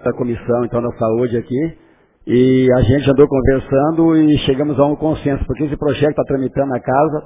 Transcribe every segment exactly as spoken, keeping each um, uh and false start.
da comissão, então, da saúde aqui, e a gente andou conversando e chegamos a um consenso, porque esse projeto está tramitando na casa,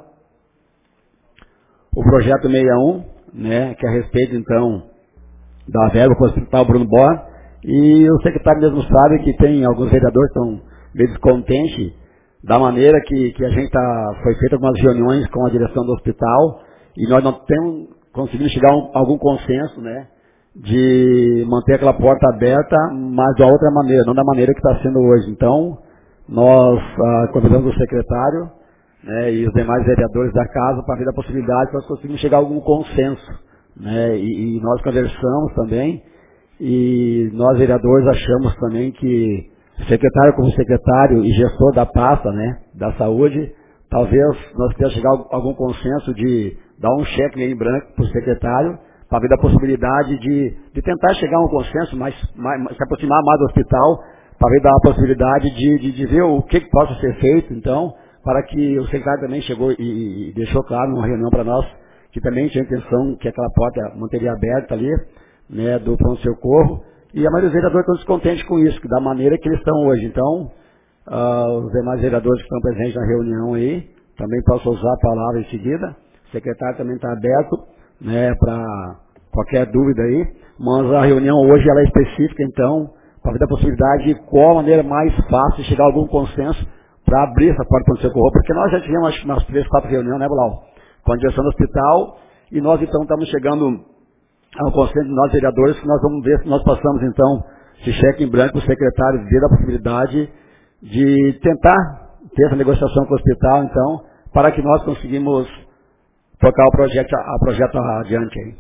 o projeto sessenta e um, né, que é a respeito, então, da verba para o Hospital Bruno Born, e o secretário mesmo sabe que tem alguns vereadores que estão meio descontentes da maneira que, que a gente tá, foi feita algumas reuniões com a direção do hospital, e nós não temos conseguido chegar a um, algum consenso, né, de manter aquela porta aberta, mas da outra maneira, não da maneira que está sendo hoje. Então, nós ah, convidamos o secretário, né, e os demais vereadores da casa para ver a possibilidade de nós conseguirmos chegar a algum consenso, né, e, e nós conversamos também, e nós vereadores achamos também que o secretário como secretário e gestor da pasta, né, da saúde, talvez nós tenhamos chegar a algum consenso de dar um cheque em branco para o secretário, para ver a possibilidade de, de tentar chegar a um consenso, mais, mais, se aproximar mais do hospital, para ver a possibilidade de, de, de ver o que, que possa ser feito, então, para que o secretário também chegou e, e deixou claro numa reunião para nós, que também tinha a intenção que aquela porta manteria aberta ali, né, do pronto-socorro, e a maioria dos vereadores estão descontentes com isso, que da maneira que eles estão hoje. Então, uh, os demais vereadores que estão presentes na reunião aí, também posso usar a palavra em seguida, o secretário também está aberto, né, para qualquer dúvida aí, mas a reunião hoje ela é específica, então, para ver a possibilidade de qual a maneira mais fácil de chegar a algum consenso para abrir essa porta para o socorro, porque nós já tivemos acho, umas três, quatro reuniões, né, Blau? Com a direção do hospital, e nós então estamos chegando ao consenso de nós vereadores, que nós vamos ver se nós passamos então esse cheque em branco, o secretário ver a possibilidade de tentar ter essa negociação com o hospital, então, para que nós conseguimos tocar o projeto, a projeto adiante aí.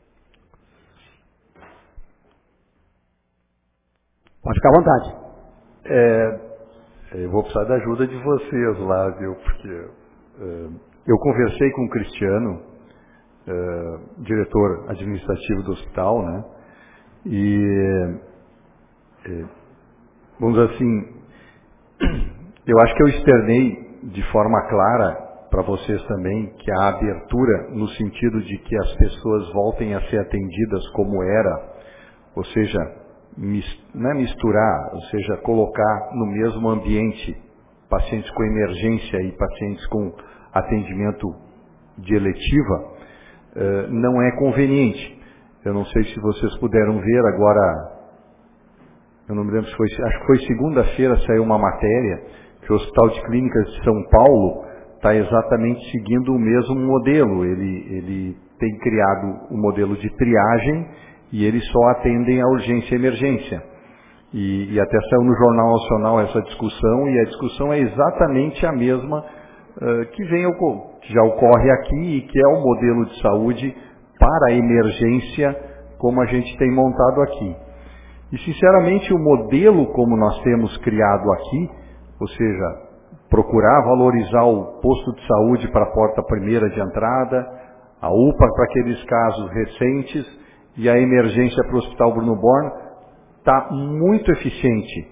Pode ficar à vontade. É, eu vou precisar da ajuda de vocês lá, viu? Porque é, eu conversei com o Cristiano, é, diretor administrativo do hospital, né? E, é, vamos dizer assim, eu acho que eu externei de forma clara para vocês também que a abertura no sentido de que as pessoas voltem a ser atendidas como era, ou seja, não é misturar, ou seja, colocar no mesmo ambiente pacientes com emergência e pacientes com atendimento de eletiva, não é conveniente. Eu não sei se vocês puderam ver agora, eu não me lembro se foi, acho que foi segunda-feira saiu uma matéria que o Hospital de Clínicas de São Paulo está exatamente seguindo o mesmo modelo. Ele, ele tem criado o modelo de triagem e eles só atendem a urgência e emergência. E, e até saiu no Jornal Nacional essa discussão, e a discussão é exatamente a mesma uh, que, vem, que já ocorre aqui e que é o modelo de saúde para a emergência como a gente tem montado aqui. E, sinceramente, o modelo como nós temos criado aqui, ou seja, procurar valorizar o posto de saúde para a porta primeira de entrada, a U P A para aqueles casos recentes e a emergência para o Hospital Bruno Born, está muito eficiente.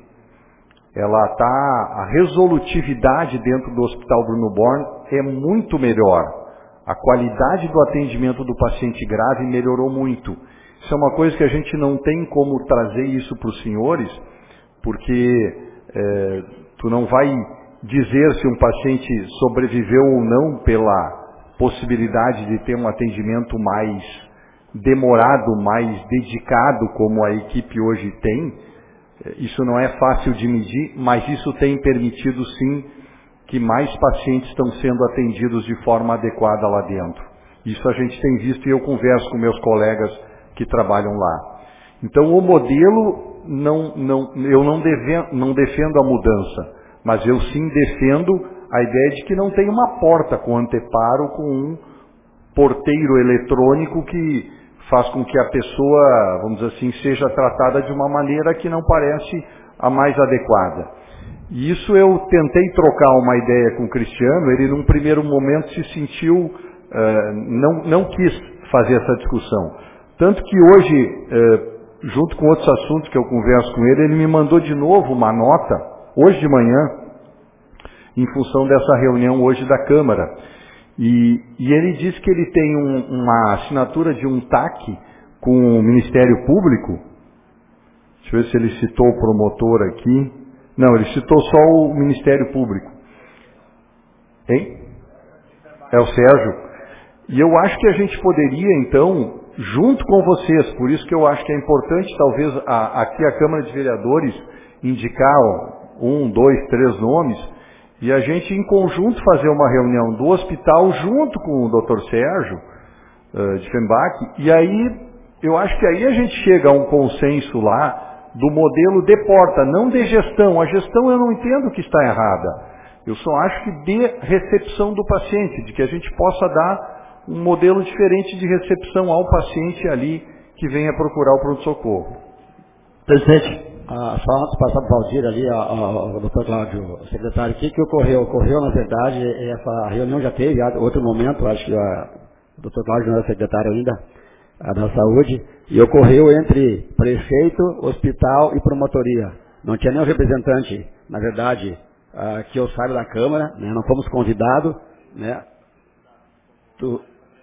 Ela está, a resolutividade dentro do Hospital Bruno Born é muito melhor. A qualidade do atendimento do paciente grave melhorou muito. Isso é uma coisa que a gente não tem como trazer isso para os senhores, porque é, tu não vai dizer se um paciente sobreviveu ou não pela possibilidade de ter um atendimento mais demorado, mais dedicado, como a equipe hoje tem. Isso não é fácil de medir, mas isso tem permitido sim que mais pacientes estão sendo atendidos de forma adequada lá dentro. Isso a gente tem visto e eu converso com meus colegas que trabalham lá. Então o modelo, não, não, eu não, deve, não defendo a mudança, mas eu sim defendo a ideia de que não tem uma porta com anteparo, com um porteiro eletrônico que faz com que a pessoa, vamos dizer assim, seja tratada de uma maneira que não parece a mais adequada. E isso eu tentei trocar uma ideia com o Cristiano, ele num primeiro momento se sentiu, uh, não, não quis fazer essa discussão. Tanto que hoje, uh, junto com outros assuntos que eu converso com ele, ele me mandou de novo uma nota, hoje de manhã, em função dessa reunião hoje da Câmara. E, e ele diz que ele tem um, uma assinatura de um T A C com o Ministério Público, Deixa eu ver se ele citou o promotor aqui. Não, ele citou só o Ministério Público. Hein? É o Sérgio. E eu acho que a gente poderia, então, junto com vocês, por isso que eu acho que é importante, talvez, a, aqui a Câmara de Vereadores indicar ó, um, dois, três nomes, e a gente, em conjunto, fazer uma reunião do hospital junto com o doutor Sérgio uh, de Fembach, e aí, eu acho que aí a gente chega a um consenso lá do modelo de porta, não de gestão. A gestão eu não entendo que está errada. Eu só acho que de recepção do paciente, de que a gente possa dar um modelo diferente de recepção ao paciente ali que venha procurar o pronto-socorro. Presidente, ah, só antes de passar para o Valdir ali, o doutor Cláudio, o secretário, o que, que ocorreu? Ocorreu, na verdade, essa reunião já teve, outro momento, acho que a, o doutor Cláudio não era secretário ainda, a da saúde, e ocorreu entre prefeito, hospital e promotoria. Não tinha nenhum representante, na verdade, uh, que eu saiba da Câmara, né? Não fomos convidados, né? Tu...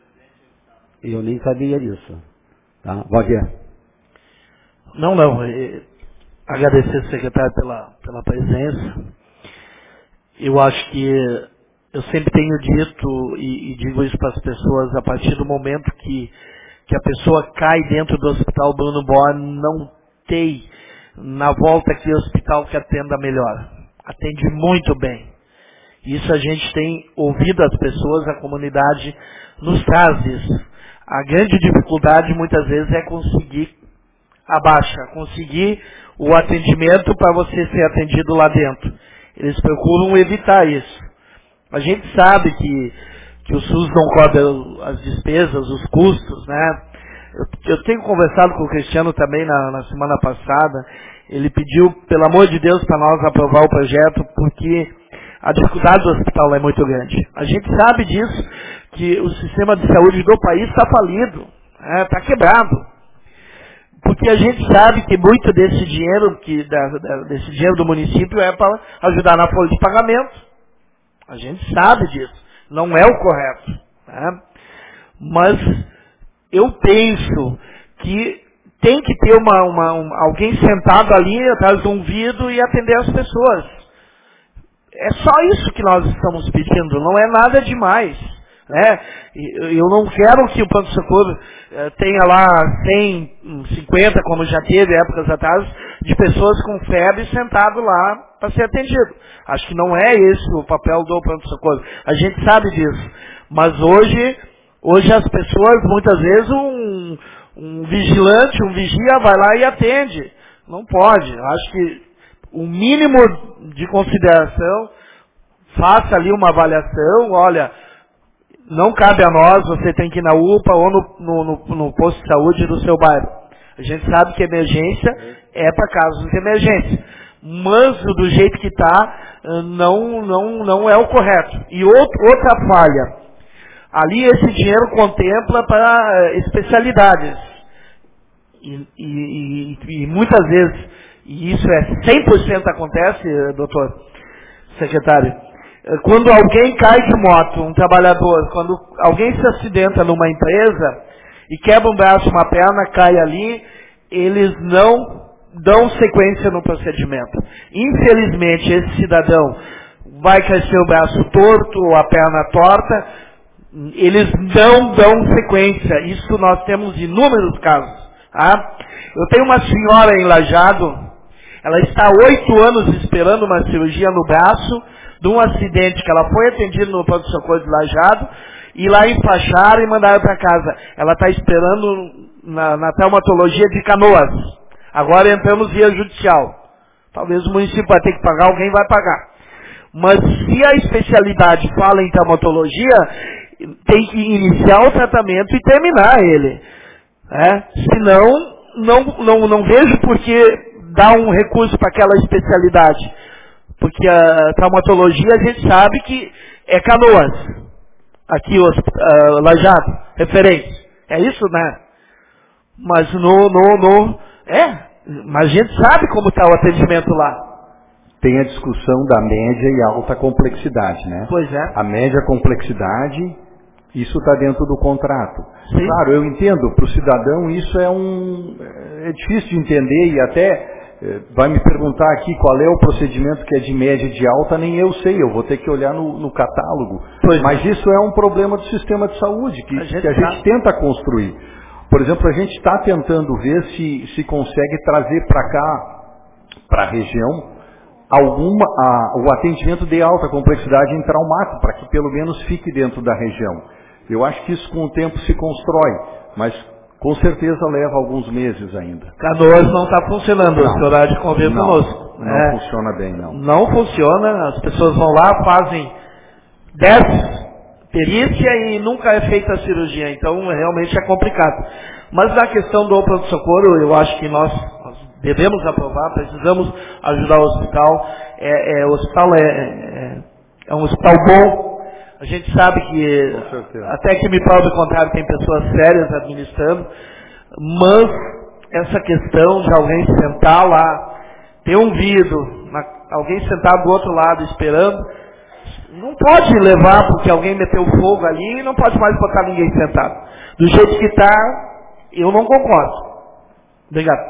Eu nem sabia disso. Tá? Valdir. Não, não. Agradecer ao secretário pela, pela presença. Eu acho que eu sempre tenho dito e, e digo isso para as pessoas, a partir do momento que que a pessoa cai dentro do Hospital Bruno Borne, não tem na volta aqui hospital que atenda melhor. Atende muito bem. Isso a gente tem ouvido as pessoas, a comunidade nos traz isso. A grande dificuldade muitas vezes é conseguir a baixa, conseguir o atendimento para você ser atendido lá dentro. Eles procuram evitar isso. A gente sabe que que o SUS não cobre as despesas, os custos, né? Eu, eu tenho conversado com o Cristiano também na, na semana passada. Ele pediu, pelo amor de Deus, para nós aprovar o projeto, porque a dificuldade do hospital é muito grande. A gente sabe disso, que o sistema de saúde do país está falido, está quebrado. Porque a gente sabe que muito desse dinheiro, que, da, da, desse dinheiro do município é para ajudar na folha de pagamento. A gente sabe disso. Não é o correto. Né? Mas eu penso que tem que ter uma, uma, um, alguém sentado ali atrás de um vidro e atender as pessoas. É só isso que nós estamos pedindo, não é nada demais. Né? Eu não quero que o pronto-socorro eh, tenha lá cem, cinquenta, como já teve épocas atrás, de pessoas com febre sentado lá para ser atendido. Acho que não é esse o papel do pronto-socorro. A gente sabe disso. Mas hoje, hoje as pessoas, muitas vezes, um, um vigilante, um vigia vai lá e atende. Não pode. Acho que o mínimo de consideração, faça ali uma avaliação, olha, não cabe a nós, você tem que ir na U P A ou no, no, no, no posto de saúde do seu bairro. A gente sabe que emergência é para casos de emergência. Mas do jeito que está, não, não, não é o correto. E outro, outra falha. Ali esse dinheiro contempla para especialidades. E, e, e, e muitas vezes, e isso é cem por cento acontece, doutor secretário, quando alguém cai de moto, um trabalhador, quando alguém se acidenta numa empresa e quebra um braço, uma perna, cai ali, eles não dão sequência no procedimento. Infelizmente, esse cidadão vai crescer o braço torto ou a perna torta, eles não dão sequência. Isso nós temos inúmeros casos. Tá? Eu tenho uma senhora em Lajeado, ela está há oito anos esperando uma cirurgia no braço, de um acidente que ela foi atendida no pronto-socorro de Lajeado, e lá enfaixaram e mandaram para casa. Ela está esperando na, na traumatologia de Canoas. Agora entramos via judicial. Talvez o município vai ter que pagar, alguém vai pagar. Mas se a especialidade fala em traumatologia, tem que iniciar o tratamento e terminar ele. Né? Senão, não, não, não vejo por que dar um recurso para aquela especialidade. Porque a traumatologia a gente sabe que é Canoas. Aqui, uh, Lajeado, referência. É isso, né? Mas no, no, no... É, mas a gente sabe como está o atendimento lá. Tem a discussão da média e alta complexidade, né? Pois é. A média complexidade Isso está dentro do contrato. Sim. Claro, eu entendo, para o cidadão isso é um é difícil de entender e até é, vai me perguntar aqui qual é o procedimento que é de média e de alta, nem eu sei, eu vou ter que olhar no, no catálogo. Pois Mas é. isso é um problema do sistema de saúde, que A gente que a gente tá- tenta construir. Por exemplo, a gente está tentando ver se, se consegue trazer para cá, para a região, alguma, a, o atendimento de alta complexidade em traumático, para que pelo menos fique dentro da região. Eu acho que isso com o tempo se constrói, mas com certeza leva alguns meses ainda. Canoas não está funcionando, Não. esse horário de convívio Não, conosco. não É, funciona bem, não. Não funciona, as pessoas vão lá, fazem dez perícia e nunca é feita a cirurgia, então realmente é complicado. Mas na questão do pronto-socorro, eu acho que nós, nós devemos aprovar, precisamos ajudar o hospital. É, é, o hospital é, é, é um hospital bom. A gente sabe que, Com certeza. até que me prove o contrário, tem pessoas sérias administrando, mas essa questão de alguém sentar lá, ter um vidro, na, alguém sentar do outro lado esperando, não pode levar porque alguém meteu fogo ali e não pode mais botar ninguém sentado. Do jeito que está, eu não concordo. Obrigado.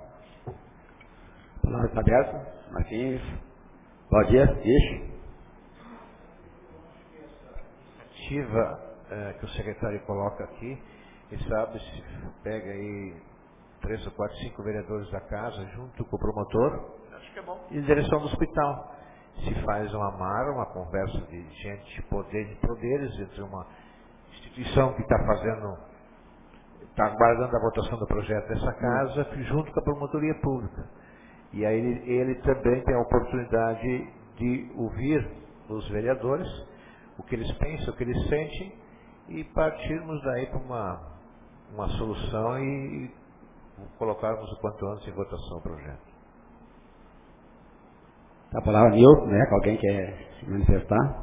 A palavra está aberta. Marquinhos. Bom dia. Ixi. Ativa eh, que o secretário coloca aqui, e sabe, se pega aí três ou quatro, cinco vereadores da casa, junto com o promotor, acho que é bom, em direção do hospital. Se faz uma amar, uma conversa de gente de poder de poderes, entre uma instituição que está fazendo, está aguardando a votação do projeto dessa casa, junto com a promotoria pública. E aí ele, ele também tem a oportunidade de ouvir os vereadores, o que eles pensam, o que eles sentem, e partirmos daí para uma, uma solução e colocarmos o quanto antes em votação o projeto. A palavra Nilton, né? Que alguém quer se manifestar?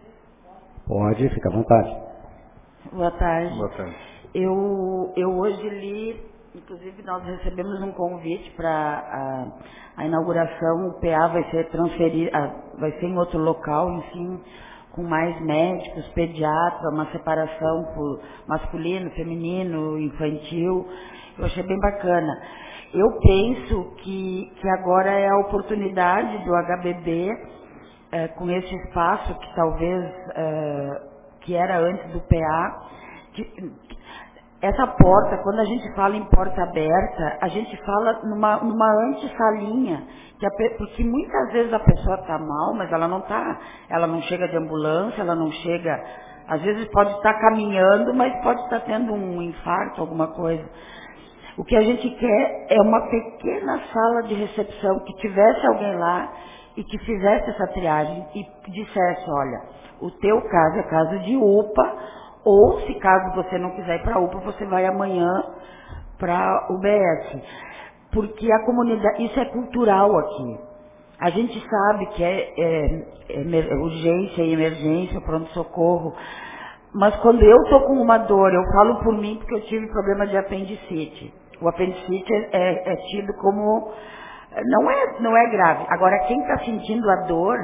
Pode, fica à vontade. Boa tarde. Boa tarde. Eu, eu hoje li, inclusive nós recebemos um convite para a, a inauguração, o P A vai ser transferido, vai ser em outro local, enfim, com mais médicos, pediatra, uma separação por masculino, feminino, infantil. Eu achei bem bacana. Eu penso que, que agora é a oportunidade do H B B, é, com esse espaço que talvez, é, que era antes do P A, que, essa porta, quando a gente fala em porta aberta, a gente fala numa, numa antessalinha, que a, porque muitas vezes a pessoa está mal, mas ela não está, ela não chega de ambulância, ela não chega, às vezes pode estar caminhando, mas pode estar tendo um infarto, alguma coisa. O que a gente quer é uma pequena sala de recepção, que tivesse alguém lá e que fizesse essa triagem e dissesse, olha, o teu caso é caso de U P A, ou se caso você não quiser ir para a U P A, você vai amanhã para o U B S. Porque a comunidade, isso é cultural aqui. A gente sabe que é, é, é urgência e emergência, pronto-socorro, mas quando eu estou com uma dor, eu falo por mim porque eu tive problema de apendicite. O apendicite é, é, é tido como, não é, não é grave. Agora, quem está sentindo a dor,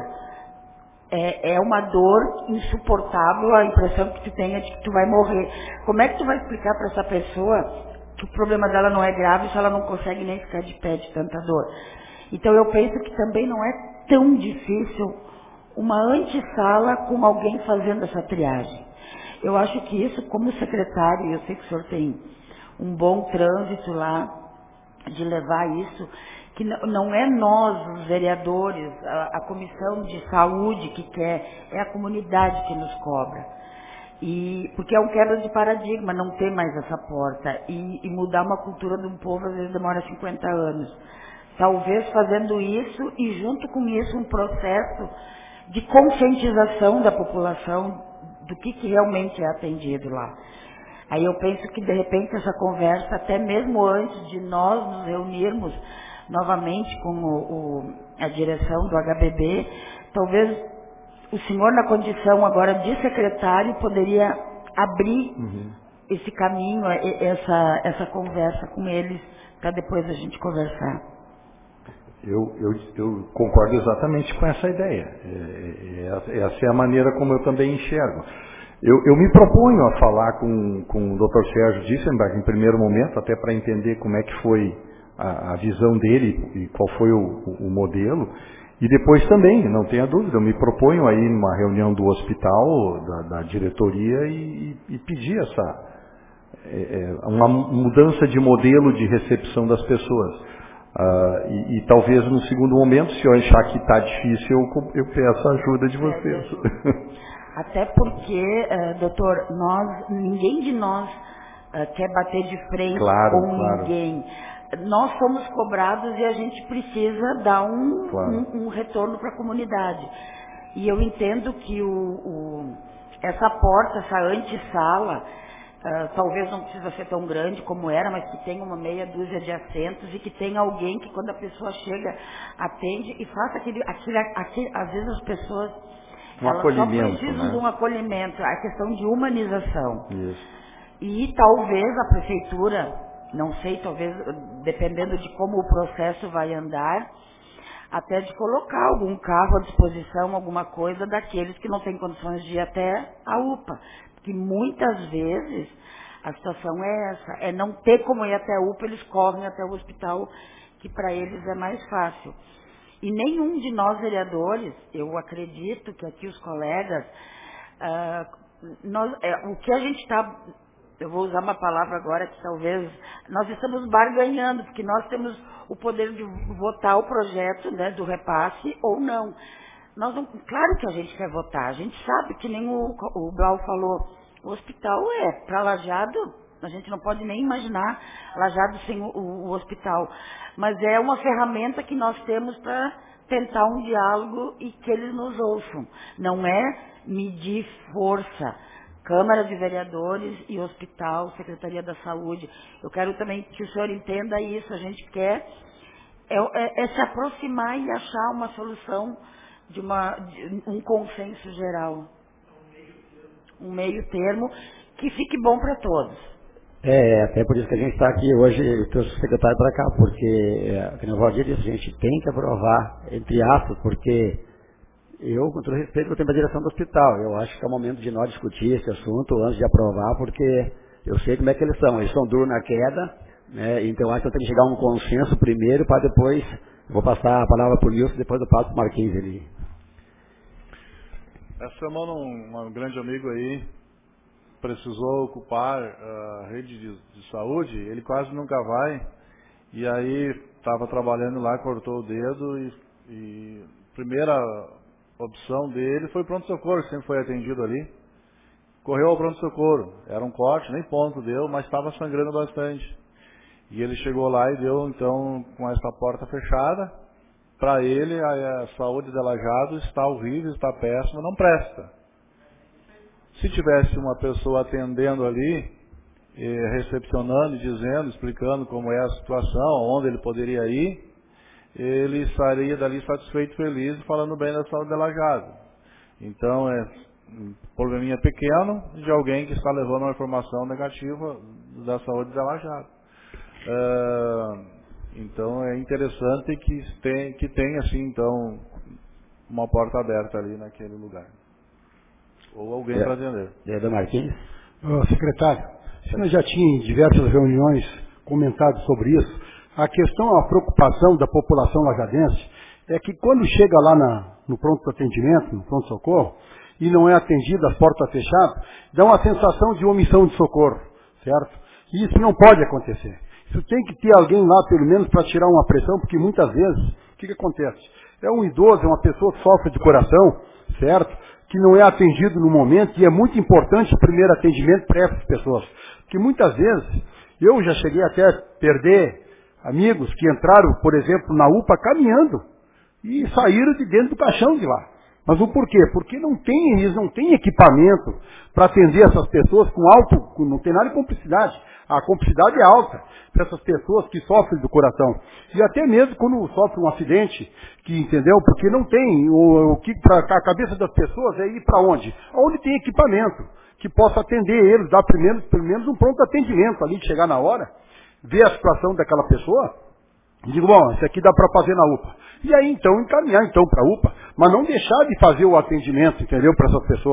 é, é uma dor insuportável, a impressão que tu tem é de que tu vai morrer. Como é que tu vai explicar para essa pessoa que o problema dela não é grave se ela não consegue nem ficar de pé de tanta dor? Então eu penso que também não é tão difícil uma antessala com alguém fazendo essa triagem. Eu acho que isso, como secretário, eu sei que o senhor tem um bom trânsito lá de levar isso, que não é nós, os vereadores, a, a comissão de saúde que quer, é a comunidade que nos cobra. E, porque é um quebra de paradigma, não ter mais essa porta. E, e mudar uma cultura de um povo, às vezes demora cinquenta anos. Talvez fazendo isso e junto com isso um processo de conscientização da população do que, que realmente é atendido lá. Aí eu penso que de repente essa conversa, até mesmo antes de nós nos reunirmos novamente com o, o, a direção do H B B, talvez o senhor na condição agora de secretário poderia abrir uhum. esse caminho, essa, essa conversa com eles, para depois a gente conversar. Eu, eu, eu concordo exatamente com essa ideia. É, é, essa é a maneira como eu também enxergo. Eu, eu me proponho a falar com, com o doutor Sérgio Dissenbach em primeiro momento, até para entender como é que foi a, a visão dele e qual foi o, o, o modelo. E depois também, não tenha dúvida, eu me proponho aí numa reunião do hospital, da, da diretoria, e, e pedir essa é, é, uma mudança de modelo de recepção das pessoas. Ah, e, e talvez no segundo momento, se eu achar que está difícil, eu, eu peço a ajuda de vocês. Até porque, uh, doutor, nós, ninguém de nós uh, quer bater de frente claro, com claro. ninguém. Nós somos cobrados e a gente precisa dar um, claro. um, um retorno para a comunidade. E eu entendo que o, o, essa porta, essa antessala, uh, talvez não precisa ser tão grande como era, mas que tenha uma meia dúzia de assentos e que tenha alguém que quando a pessoa chega, atende e faça aquele, aquele, aquele às vezes as pessoas, um elas acolhimento, só precisam, né? de um acolhimento, a questão de humanização. Isso. E talvez a prefeitura, não sei, talvez, dependendo de como o processo vai andar, até de colocar algum carro à disposição, alguma coisa daqueles que não têm condições de ir até a U P A. Porque muitas vezes a situação é essa, é não ter como ir até a U P A, eles correm até o hospital, que para eles é mais fácil. E nenhum de nós vereadores, eu acredito que aqui os colegas, ah, nós, é, o que a gente está... Eu vou usar uma palavra agora que talvez nós estamos barganhando, porque nós temos o poder de votar o projeto, né, do repasse ou não. Nós não. Claro que a gente quer votar, a gente sabe que nem o, o Blau falou, o hospital é para Lajeado, a gente não pode nem imaginar Lajeado sem o, o, o hospital. Mas é uma ferramenta que nós temos para tentar um diálogo e que eles nos ouçam. Não é medir força. Câmara de Vereadores e Hospital, Secretaria da Saúde. Eu quero também que o senhor entenda isso. A gente quer é, é, é se aproximar e achar uma solução de, uma, de um consenso geral. Um meio termo que fique bom para todos. É, até por isso que a gente está aqui hoje, eu trouxe o secretário para cá, porque, é, como o Valdir disse, a gente tem que aprovar, entre aspas, porque... Eu, com todo respeito, eu tenho a direção do hospital. Eu acho que é o momento de nós discutir esse assunto antes de aprovar, porque eu sei como é que eles são. Eles são duros na queda, né? Então acho que eu tenho que chegar a um consenso primeiro, para depois, vou passar a palavra para o Nilson, depois eu passo para o Marquinhos ali. Essa semana um, um grande amigo aí precisou ocupar a rede de, de saúde, ele quase nunca vai, e aí estava trabalhando lá, cortou o dedo e, e primeira... opção dele foi pronto-socorro, sempre foi atendido ali. Correu ao pronto-socorro. Era um corte, nem ponto deu, mas estava sangrando bastante. E ele chegou lá e deu, então, com essa porta fechada. Para ele, a, a saúde de Lajeado está horrível, está péssima, não presta. Se tivesse uma pessoa atendendo ali, eh, recepcionando, dizendo, explicando como é a situação, onde ele poderia ir, ele sairia dali satisfeito, feliz, falando bem da saúde de Lajeado. Então, é um probleminha pequeno de alguém que está levando uma informação negativa da saúde de Lajeado. Uh, então, é interessante que tem, que tenha, assim, então, uma porta aberta ali naquele lugar. Ou alguém é, para atender. É do Marquinhos? Uh, secretário, a senhora já tinha em diversas reuniões comentado sobre isso. A questão, a preocupação da população lajadense é que quando chega lá na, no pronto-atendimento, no pronto-socorro, e não é atendido, as portas fechadas, dá uma sensação de omissão de socorro, certo? E isso não pode acontecer. Isso tem que ter alguém lá, pelo menos, para tirar uma pressão, porque muitas vezes, o que, que acontece? É um idoso, é uma pessoa que sofre de coração, certo? Que não é atendido no momento, e é muito importante o primeiro atendimento para essas pessoas. Porque muitas vezes, eu já cheguei até a perder amigos que entraram, por exemplo, na U P A caminhando e saíram de dentro do caixão de lá. Mas o porquê? Porque não tem, eles não têm equipamento para atender essas pessoas com alto, com, não tem nada de cumplicidade. A cumplicidade é alta para essas pessoas que sofrem do coração. E até mesmo quando sofre um acidente, que entendeu? Porque não tem, o, o que para a cabeça das pessoas é ir para onde? Onde tem equipamento que possa atender eles, dar primeiro, pelo menos um pronto atendimento ali, de chegar na hora, ver a situação daquela pessoa, e digo, bom, isso aqui dá para fazer na U P A. E aí, então, encaminhar, então, para a U P A, mas não deixar de fazer o atendimento, entendeu, para essas pessoas.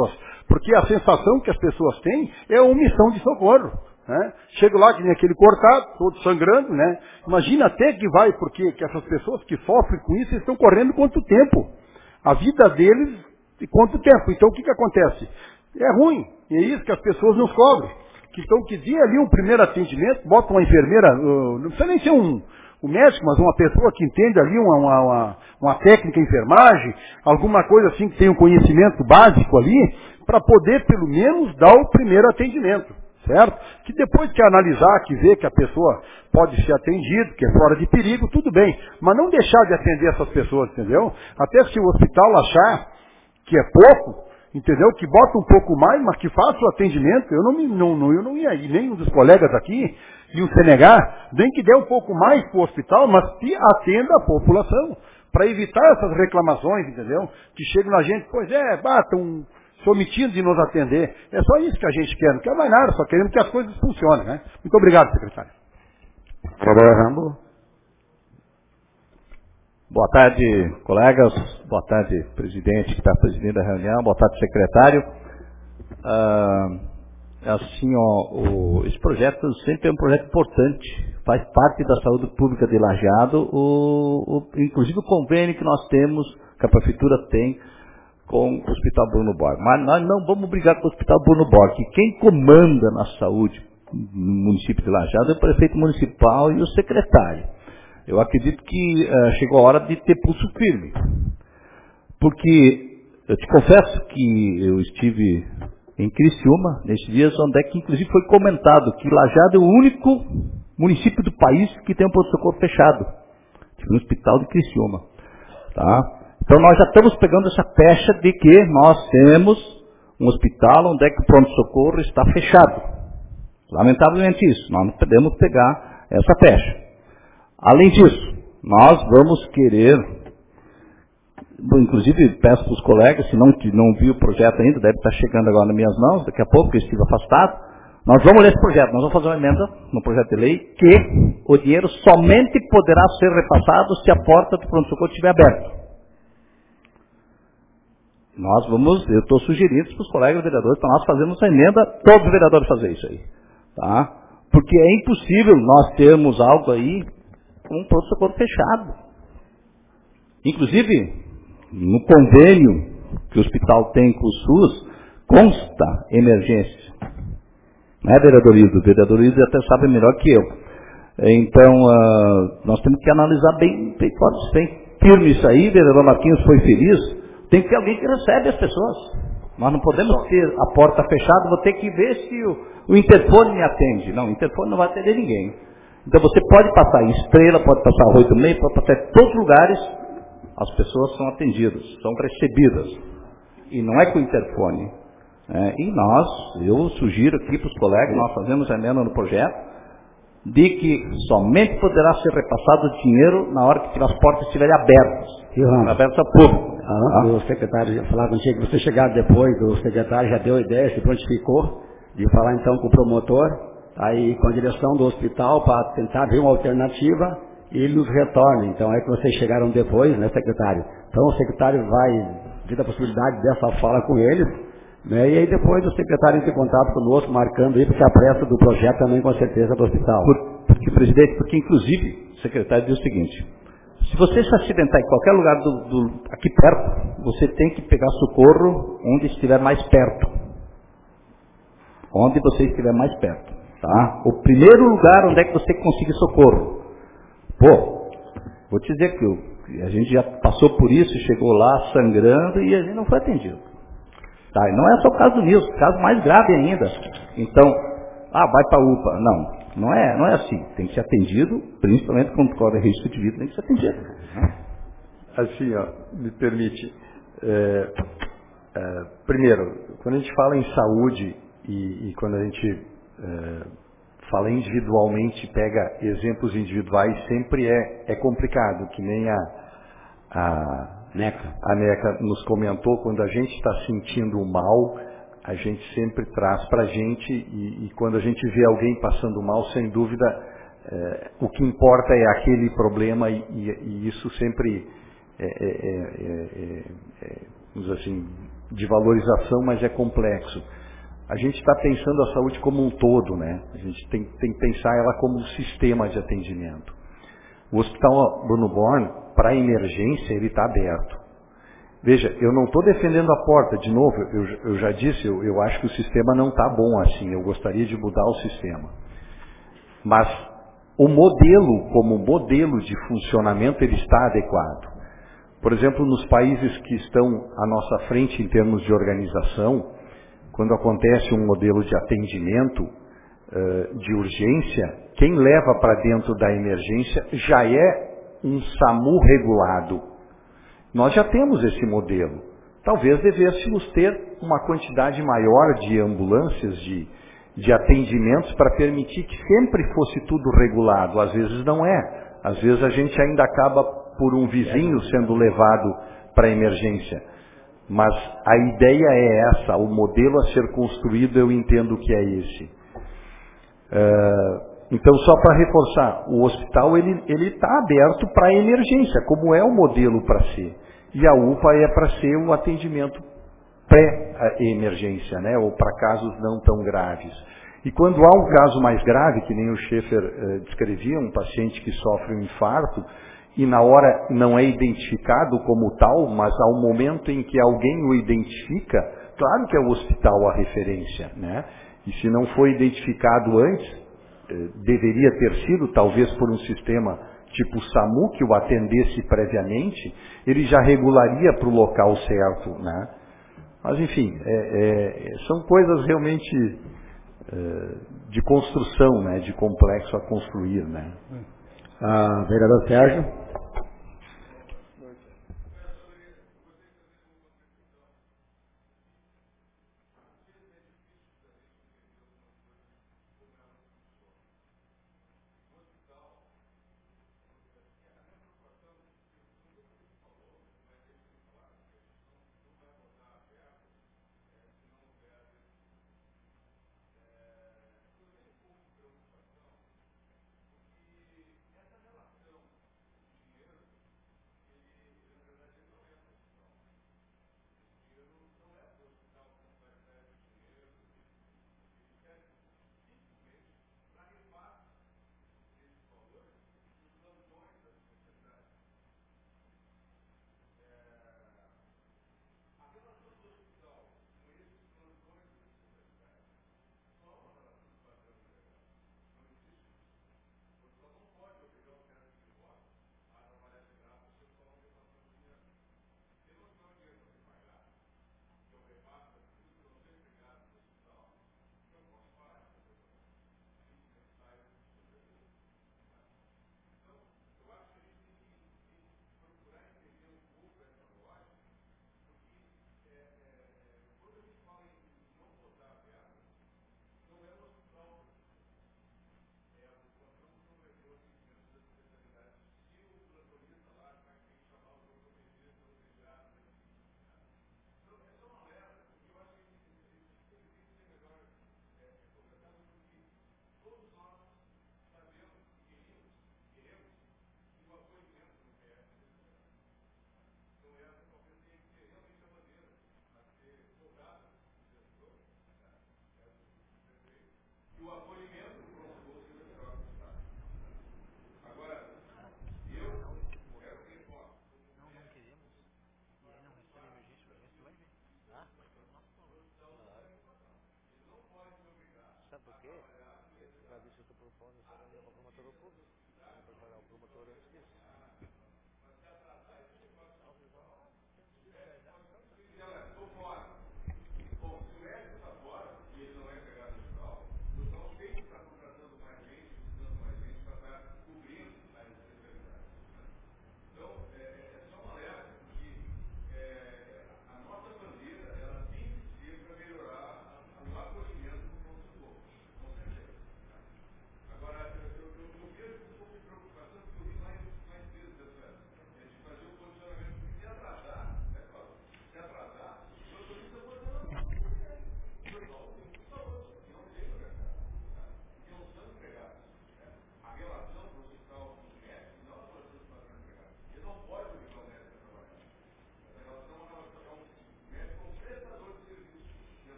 Porque a sensação que as pessoas têm é omissão de socorro. Né? Chego lá que nem aquele cortado, todo sangrando, né? Imagina até que vai, porque que essas pessoas que sofrem com isso estão correndo quanto tempo? A vida deles, e quanto tempo? Então o que, que acontece? É ruim, e é isso que as pessoas nos cobram. Que então que dê ali um primeiro atendimento, bota uma enfermeira, uh, não precisa nem ser um, um médico, mas uma pessoa que entende ali uma, uma, uma, uma técnica de enfermagem, alguma coisa assim que tenha um conhecimento básico ali, para poder pelo menos dar o primeiro atendimento. Certo? Que depois que analisar, que ver que a pessoa pode ser atendida, que é fora de perigo, tudo bem. Mas não deixar de atender essas pessoas, entendeu? Até se o hospital achar que é pouco, entendeu? Que bota um pouco mais, mas que faça o atendimento. Eu não, me, não, não, eu não ia ir, nem um dos colegas aqui, e o C N H, nem que dê um pouco mais para o hospital, mas que atenda a população. Para evitar essas reclamações, entendeu? Que chegam na gente, pois é, batam... Um, se omitindo de nos atender. É só isso que a gente quer, não quer mais nada, só queremos que as coisas funcionem, né? Muito obrigado, secretário. Rambo. Boa tarde, colegas. Boa tarde, presidente que está presidindo a reunião. Boa tarde, secretário. Ah, assim, ó, o, esse projeto sempre é um projeto importante. Faz parte da saúde pública de Lajeado, o, o, inclusive o convênio que nós temos, que a prefeitura tem, com o Hospital Bruno Borg. Mas nós não vamos brigar com o Hospital Bruno Borg, que quem comanda na saúde no município de Lajeado é o prefeito municipal e o secretário. Eu acredito que uh, chegou a hora de ter pulso firme. Porque eu te confesso que eu estive em Criciúma, nesses dias, onde é que inclusive foi comentado que Lajeado é o único município do país que tem um pronto-socorro fechado. Estive no hospital de Criciúma. Tá? Então nós já estamos pegando essa pecha de que nós temos um hospital onde é que o pronto-socorro está fechado. Lamentavelmente isso, nós não podemos pegar essa pecha. Além disso, nós vamos querer, inclusive peço para os colegas, se não, não viu o projeto ainda, deve estar chegando agora nas minhas mãos, daqui a pouco, porque eu estive afastado, nós vamos ler esse projeto, nós vamos fazer uma emenda no projeto de lei que o dinheiro somente poderá ser repassado se a porta do pronto-socorro estiver aberta. Nós vamos, eu estou sugerindo para os colegas vereadores, para nós fazermos a emenda, todos os vereadores fazer isso aí. Tá? Porque é impossível nós termos algo aí com um pronto-socorro fechado. Inclusive, no convênio que o hospital tem com o SUS, consta emergência. Não é, vereador Iso? O vereador Iso até sabe melhor que eu. Então, uh, nós temos que analisar bem, bem forte, bem firme isso aí. O vereador Marquinhos foi feliz. Tem que ter alguém que recebe as pessoas. Nós não podemos ter a porta fechada, vou ter que ver se o, o interfone me atende. Não, o interfone não vai atender ninguém. Então você pode passar em Estrela, pode passar em Oito Meio, pode passar em todos os lugares, as pessoas são atendidas, são recebidas. E não é com o interfone. É, e nós, eu sugiro aqui para os colegas, nós fazemos a emenda no projeto, de que somente poderá ser repassado o dinheiro na hora que as portas estiverem abertas. Abertas ao público. Ah, o secretário já falava contigo, você chegar depois, o secretário já deu a ideia, se prontificou, de falar então com o promotor, aí com a direção do hospital, para tentar ver uma alternativa, e ele nos retorna. Então é que vocês chegaram depois, né, secretário? Então o secretário vai ver a possibilidade dessa fala com eles, né, e aí depois o secretário entra em contato conosco, marcando aí, porque a pressa do projeto também com certeza do hospital. Por, porque, presidente, porque inclusive o secretário diz o seguinte: se você se acidentar em qualquer lugar do, do, aqui perto, você tem que pegar socorro onde estiver mais perto. Onde você estiver mais perto. Tá? O primeiro lugar onde é que você consegue socorro. Pô, vou te dizer que eu, a gente já passou por isso, chegou lá sangrando e a gente não foi atendido. Tá? E não é só o caso do Nilson, caso mais grave ainda. Então, ah, vai para a U P A. Não. Não é, não é assim. Tem que ser atendido, principalmente quando corre risco de vida, tem que ser atendido. Assim, ó, me permite. É, é, primeiro, quando a gente fala em saúde e, e quando a gente é, fala individualmente, pega exemplos individuais, sempre é, é complicado, que nem a, a, Neca. a Neca nos comentou, quando a gente está sentindo mal, a gente sempre traz para a gente, e, e quando a gente vê alguém passando mal, sem dúvida, é, o que importa é aquele problema, e, e, e isso sempre é, é, é, é, vamos dizer assim, de valorização, mas é complexo. A gente está pensando a saúde como um todo, né? A gente tem, tem que pensar ela como um sistema de atendimento. O Hospital Bruno Born, para emergência, ele está aberto. Veja, eu não estou defendendo a porta, de novo, eu, eu já disse, eu, eu acho que o sistema não está bom assim, eu gostaria de mudar o sistema. Mas o modelo, como modelo de funcionamento, ele está adequado. Por exemplo, nos países que estão à nossa frente em termos de organização, quando acontece um modelo de atendimento uh, de urgência, quem leva para dentro da emergência já é um SAMU regulado. Nós já temos esse modelo. Talvez devêssemos ter uma quantidade maior de ambulâncias, de, de atendimentos, para permitir que sempre fosse tudo regulado. Às vezes não é. Às vezes a gente ainda acaba por um vizinho sendo levado para a emergência. Mas a ideia é essa, o modelo a ser construído eu entendo que é esse. Uh, então, só para reforçar, o hospital ele está aberto para a emergência, como é o modelo para ser. E a U P A é para ser um atendimento pré-emergência, né? Ou para casos não tão graves. E quando há um caso mais grave, que nem o Schaefer uh, descrevia, um paciente que sofre um infarto, e na hora não é identificado como tal, mas ao momento em que alguém o identifica, claro que é o hospital a referência, né? E se não foi identificado antes, deveria ter sido, talvez por um sistema tipo SAMU, que o atendesse previamente, ele já regularia para o local certo, né? Mas, enfim, é, é, são coisas realmente é, de construção, né? De complexo a construir, né? Ah, vereador Sérgio.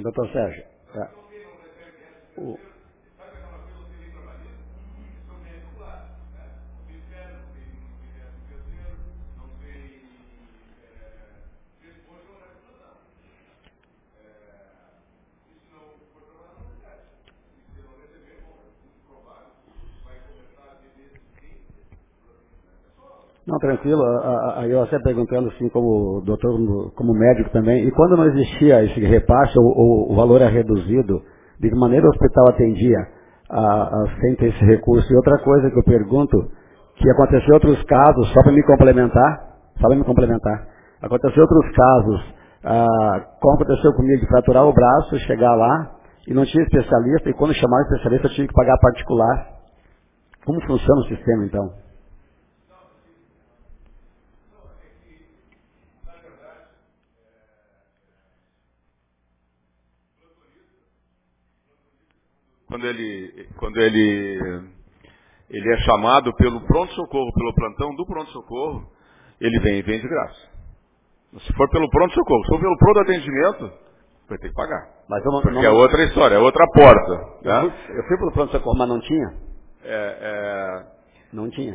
É, doutor Sérgio. É. O... Não, tranquilo. Eu até perguntando assim, como doutor, como médico também, e quando não existia esse repasse, o, o valor é reduzido, de que maneira o hospital atendia a, a, sem ter esse recurso? E outra coisa que eu pergunto, que aconteceu outros casos, só para me complementar, só para me complementar, aconteceu outros casos, ah, como aconteceu comigo, de fraturar o braço, chegar lá, e não tinha especialista, e quando chamaram o especialista eu tive que pagar particular. Como funciona o sistema então? Quando ele, quando ele, ele é chamado pelo pronto-socorro, pelo plantão do pronto-socorro, ele vem e vem de graça. Se for pelo pronto-socorro, se for pelo pronto-atendimento, vai ter que pagar. Mas eu não, Porque não, é outra história, é outra porta. Eu, né? fui, eu fui pelo pronto-socorro, mas não tinha? É, é... Não tinha.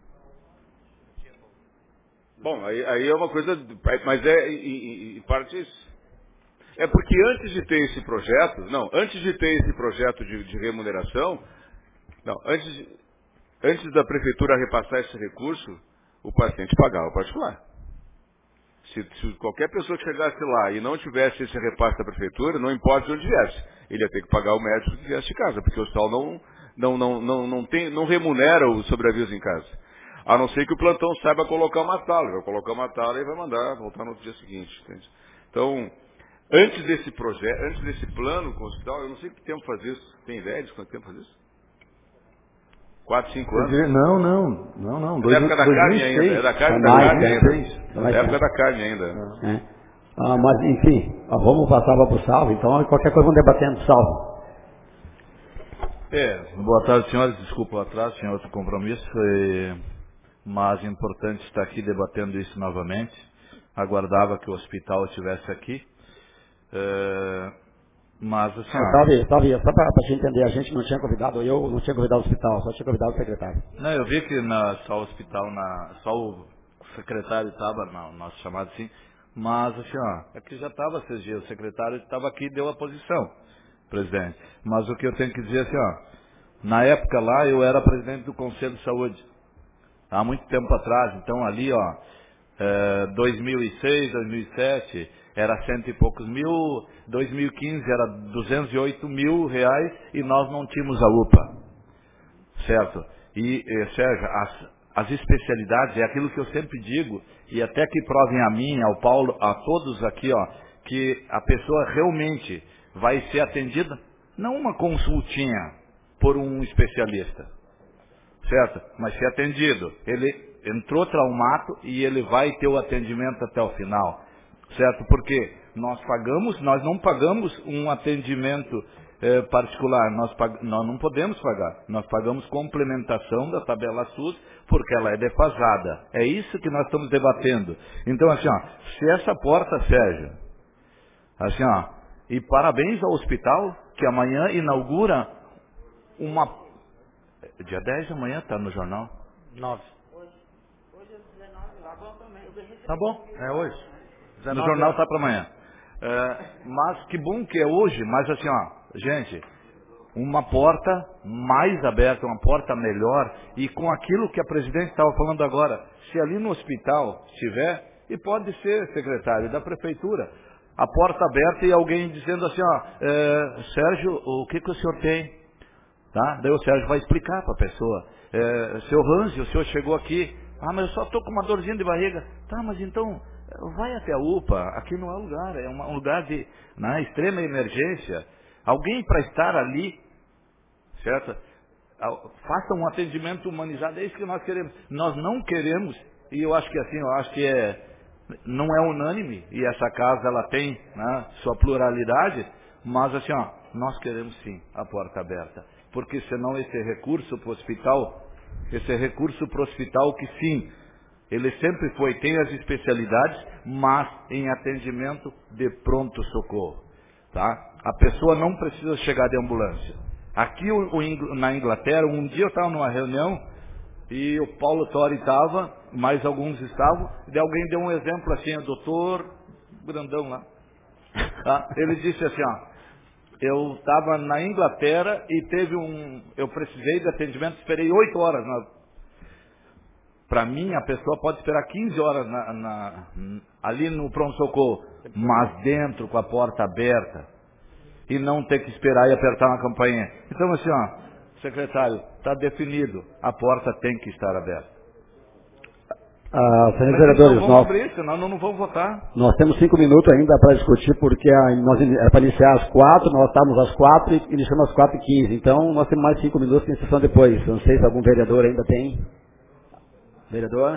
Bom, aí, aí é uma coisa, mas é em parte isso. É porque antes de ter esse projeto, não, antes de ter esse projeto de, de remuneração, não, antes, de, antes da prefeitura repassar esse recurso, o paciente pagava o particular. Se, se qualquer pessoa que chegasse lá e não tivesse esse repasse da prefeitura, não importa de onde viesse, ele ia ter que pagar o médico que viesse de casa, porque o hospital não, não, não, não, não, tem, não remunera o sobreaviso em casa. A não ser que o plantão saiba colocar uma tala, vai colocar uma tala e vai mandar voltar no outro dia seguinte. Entende? Então, antes desse projeto, antes desse plano com o hospital, eu não sei que tempo faz isso. Tem ideia de quanto tempo faz isso? Quatro, cinco anos? Não, não, não, não. É da época da carne ainda. É da carne, da carne ainda. É da época da carne ainda. É. Ah, mas, enfim, ah, vamos passar para o Salvo, então qualquer coisa vamos debatendo, Salvo. É, boa tarde, senhores. Desculpa o atraso, tinha outro compromisso, foi... mas é importante estar aqui debatendo isso novamente. Aguardava que o hospital estivesse aqui. É, mas assim... Ah, talvez, talvez, só para a gente entender, a gente não tinha convidado, eu não tinha convidado o hospital, só tinha convidado o secretário. Não, eu vi que na, só o hospital, na, só o secretário estava, no nosso chamado assim, mas assim, ó, é que já estava esses dias, o secretário estava aqui e deu a posição, presidente. Mas o que eu tenho que dizer assim, ó, na época lá eu era presidente do Conselho de Saúde, há muito tempo atrás, então ali, ó, é, dois mil e seis, dois mil e sete, era cento e poucos mil, dois mil e quinze era duzentos e oito mil reais e nós não tínhamos a U P A, certo? E, e Sérgio, as, as especialidades, é aquilo que eu sempre digo, e até que provem a mim, ao Paulo, a todos aqui, ó, que a pessoa realmente vai ser atendida, não uma consultinha por um especialista, certo? Mas ser atendido. Ele entrou traumato e ele vai ter o atendimento até o final, certo? Porque nós pagamos, nós não pagamos um atendimento eh, particular, nós, pag nós não podemos pagar, nós pagamos complementação da tabela SUS, porque ela é defasada. É isso que nós estamos debatendo. Então, assim, ó, se essa porta, Sérgio, assim, ó, e parabéns ao hospital, que amanhã inaugura uma... Dia dez da manhã, tá no jornal? nove. Hoje. Hoje é dezenove, lá bom também. Tá bom, é hoje. No jornal tá para amanhã. É, mas que bom que é hoje, mas assim, ó, gente, uma porta mais aberta, uma porta melhor, e com aquilo que a presidente estava falando agora, se ali no hospital tiver, e pode ser secretário da prefeitura, a porta aberta e alguém dizendo assim, ó, é, Sérgio, o que que o senhor tem? Tá? Daí o Sérgio vai explicar para a pessoa, é, seu Ranzi, o senhor chegou aqui, ah, mas eu só estou com uma dorzinha de barriga, tá, mas então vai até a U P A, aqui não é lugar, é uma, um lugar de na extrema emergência, alguém para estar ali, certo? Faça um atendimento humanizado, é isso que nós queremos. Nós não queremos, e eu acho que assim, eu acho que é, não é unânime, e essa casa ela tem, né, sua pluralidade, mas assim, ó, nós queremos sim a porta aberta, porque senão esse recurso para o hospital, esse recurso para o hospital que sim, ele sempre foi, tem as especialidades, mas em atendimento de pronto-socorro, tá? a pessoa não precisa chegar de ambulância. Aqui o, o, na Inglaterra, um dia eu estava numa reunião e o Paulo Torre estava, mais alguns estavam, e alguém deu um exemplo assim, o doutor grandão lá. Tá? Ele disse assim, ó, eu estava na Inglaterra e teve um, eu precisei de atendimento, esperei oito horas. Para mim, a pessoa pode esperar quinze horas na, na, ali no pronto-socorro, mas dentro, com a porta aberta, e não ter que esperar e apertar uma campainha. Então, assim, ó, secretário, está definido, a porta tem que estar aberta. Ah, senhores vereadores, não nós, abrir, senão não, não vamos votar. Nós temos cinco minutos ainda para discutir, porque a, nós era para iniciar às quatro, nós estávamos às quatro e iniciamos às quatro e quinze. Então, nós temos mais cinco minutos de sessão depois. Não sei se algum vereador ainda tem. Vereador?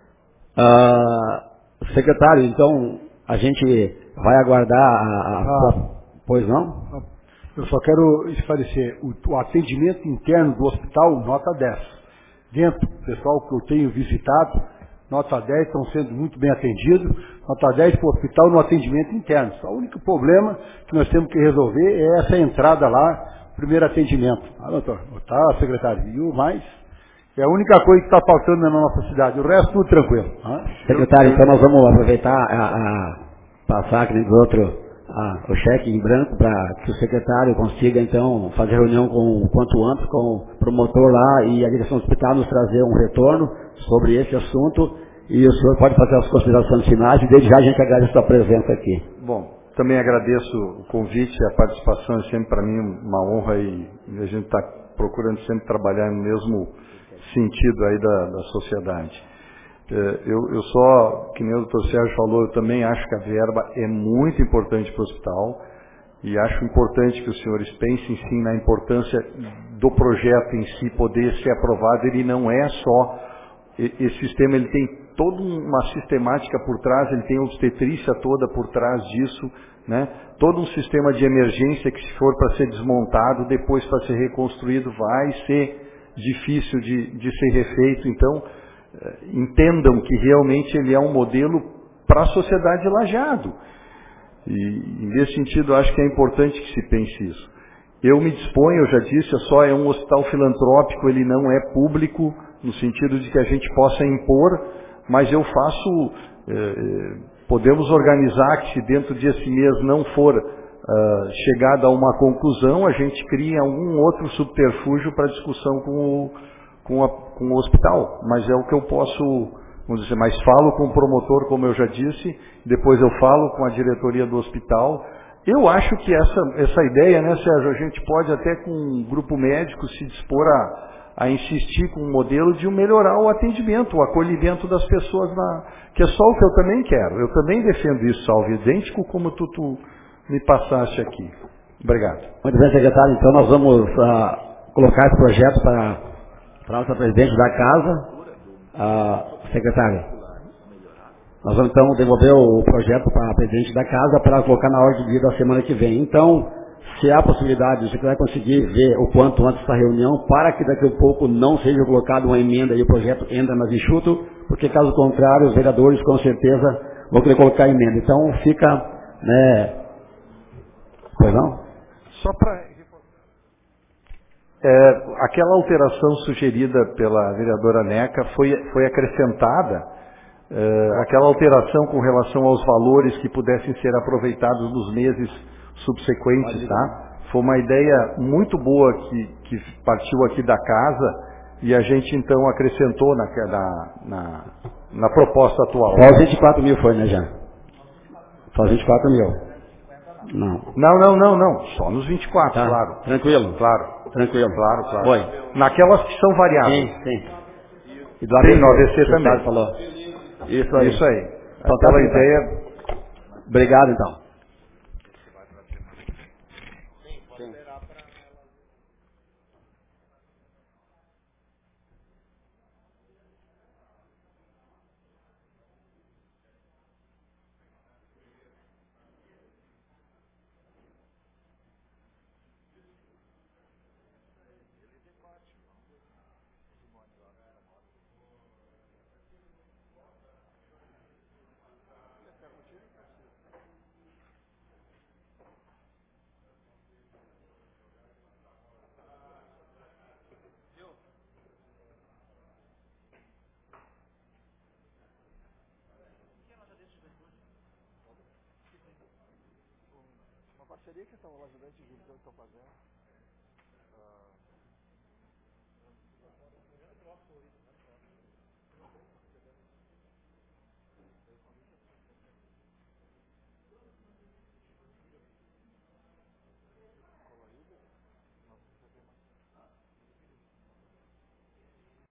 Ah, secretário, então, a gente vai aguardar a... a, a pois não? Eu só quero esclarecer. O, o atendimento interno do hospital, nota dez. Dentro, o pessoal que eu tenho visitado, nota dez, estão sendo muito bem atendidos. Nota dez para o hospital no atendimento interno. Só o único problema que nós temos que resolver é essa entrada lá, primeiro atendimento. Ah, doutor, tá, secretário, e o mais? É a única coisa que está faltando na nossa cidade. O resto, tudo tranquilo. Ah, secretário, eu... então nós vamos aproveitar a, a passar, que nem do outro, a, o cheque em branco para que o secretário consiga, então, fazer reunião com quanto antes com o promotor lá e a direção do hospital nos trazer um retorno sobre esse assunto. E o senhor pode fazer as considerações finais e desde já a gente agradece a sua presença aqui. Bom, também agradeço o convite, a participação é sempre para mim uma honra e a gente está procurando sempre trabalhar no mesmo sentido aí da, da sociedade. Eu, eu só, que nem o doutor Sérgio falou, eu também acho que a verba é muito importante para o hospital e acho importante que os senhores pensem sim na importância do projeto em si poder ser aprovado. Ele não é só, esse sistema ele tem toda uma sistemática por trás, ele tem obstetrícia toda por trás disso, né? Todo um sistema de emergência que se for para ser desmontado, depois para ser reconstruído, vai ser difícil de, de ser refeito. Então, entendam que realmente ele é um modelo para a sociedade de Lajeado. E, nesse sentido, acho que é importante que se pense isso. Eu me disponho, eu já disse, só é um hospital filantrópico, ele não é público, no sentido de que a gente possa impor, mas eu faço, eh, podemos organizar que se dentro desse mês não for uh, chegada a uma conclusão, a gente cria algum outro subterfúgio para discussão com o, com, a, com o hospital. Mas é o que eu posso, vamos dizer, mas falo com o promotor, como eu já disse, depois eu falo com a diretoria do hospital. Eu acho que essa, essa ideia, né, Sérgio, a gente pode até com um grupo médico se dispor a, a insistir com um modelo de melhorar o atendimento, o acolhimento das pessoas, na, que é só o que eu também quero. Eu também defendo isso, salvo idêntico, como tu, tu me passaste aqui. Obrigado. Muito bem, secretário. Então nós vamos uh, colocar esse projeto para a nossa presidente da casa. Uh, secretário, nós vamos então devolver o projeto para a presidente da casa para colocar na ordem de dia da semana que vem. Então, se há possibilidade, você vai conseguir ver o quanto antes essa reunião, para que daqui a pouco não seja colocada uma emenda e o projeto entra mais enxuto, porque caso contrário, os vereadores com certeza vão querer colocar emenda. Então, fica, né... Pois não? Só para... É, aquela alteração sugerida pela vereadora Neca foi, foi acrescentada, é, aquela alteração com relação aos valores que pudessem ser aproveitados nos meses subsequentes, tá? Foi uma ideia muito boa que, que partiu aqui da casa e a gente então acrescentou na, na, na, na proposta atual. Só os vinte e quatro mil foi, né, já? Só os vinte e quatro mil. Não. Não, não, não, não. Só nos vinte e quatro, tá. Claro. Tranquilo. Claro. Tranquilo. Claro, claro. Foi. Naquelas que são variáveis. Sim, sim. E do A B C, sim, no A B C também. Falou. Isso aí. Isso aí. Então, aquela tá ideia... Obrigado, então. seria questão, os ajudantes de revisão que estão fazendo. Ah,